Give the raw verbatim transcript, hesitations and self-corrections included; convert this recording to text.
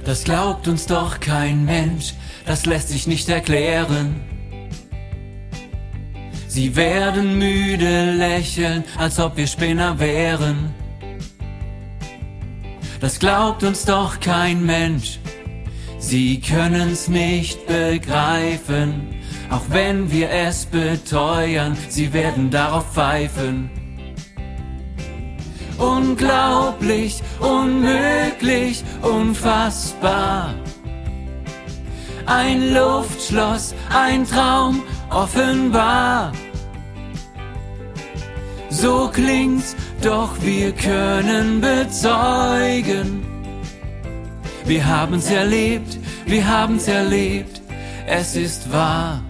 Das glaubt uns doch kein Mensch, das lässt sich nicht erklären. Sie werden müde lächeln, als ob wir Spinner wären. Das glaubt uns doch kein Mensch, sie können's nicht begreifen. Auch wenn wir es beteuern, sie werden darauf pfeifen. Unglaublich, unmöglich, unfassbar. Ein Luftschloss, ein Traum, offenbar. So klingt's, doch wir können bezeugen. Wir haben's erlebt, wir haben's erlebt, es ist wahr.